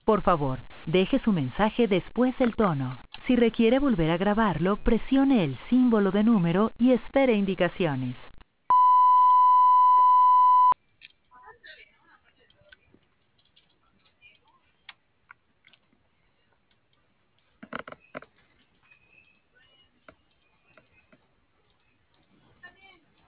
Por favor, deje su mensaje después del tono. Si requiere volver a grabarlo, presione el símbolo de número y espere indicaciones.